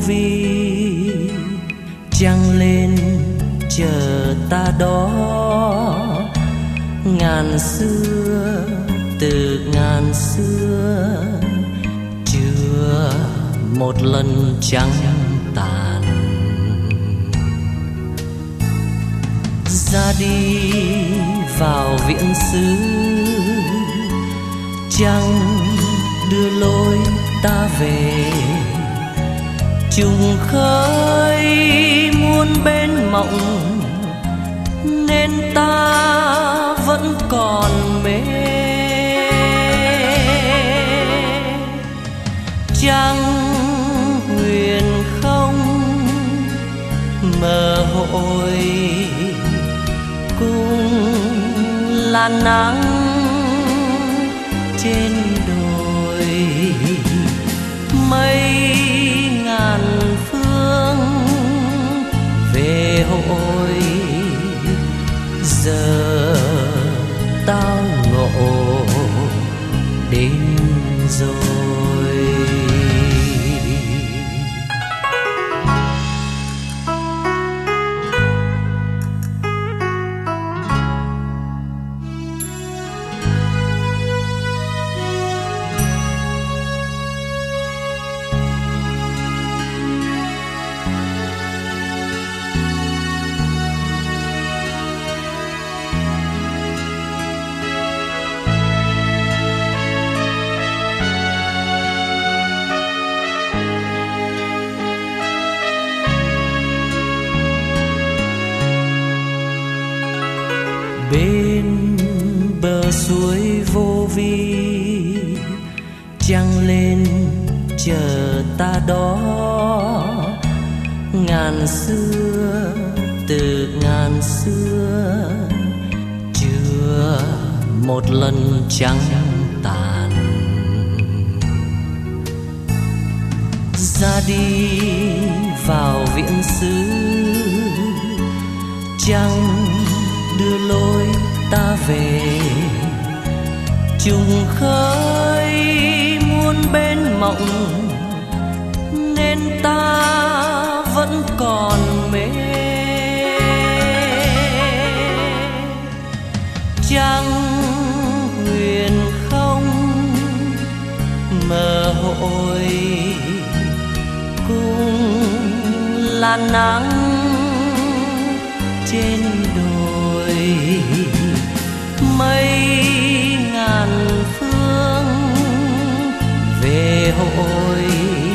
vi, trăng lên chờ ta đó. Ngàn xưa từ ngàn xưa, chưa một lần trăng tàn. Ra đi vào viễn xứ, trăng đưa lối ta về. Trùng khơi muôn bên mộng, nên ta vẫn còn mê. Trăng huyền không mờ hội, cùng là nắng trên đồi. Mây ngàn phương về hội, giờ tao ngộ đến rồi. Bên bờ suối vô vi, trăng lên chờ ta đó. Ngàn xưa từ ngàn xưa, chưa một lần trăng tàn. Ra đi vào viễn xứ, trăng đưa lối ta về. Trùng khơi muôn bên mộng, nên ta vẫn còn mê. Trăng huyền không mờ hội, cùng là nắng trên đồi. Mây ngàn phương về hội,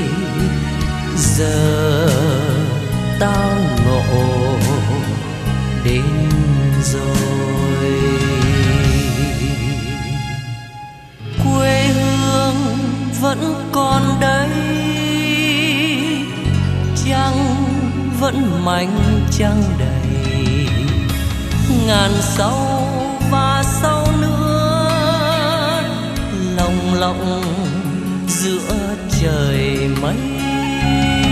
giờ tao ngộ đến rồi. Quê hương vẫn còn đây, trăng vẫn mảnh trăng đầy. Ngàn sau và sau nữa, lồng lộng giữa trời mây.